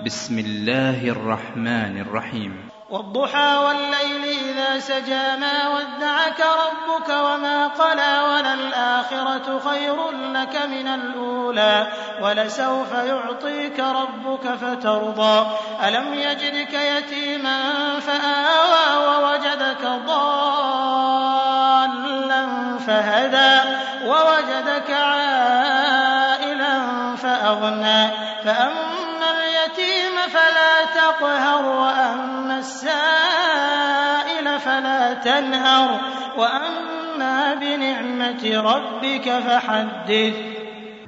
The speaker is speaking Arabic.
بسم الله الرحمن الرحيم. والضحى والليل إذا سجى ما ودعك ربك وما قلى وللآخرة خير لك من الأولى ولسوف يعطيك ربك فترضى ألم يجدك يتيما فآوى ووجدك ضالا فهدى ووجدك عائلا فأغنى فأما اليتيم فلا تقهر وأما السائل فلا تنهر وأما بنعمة ربك فحدث.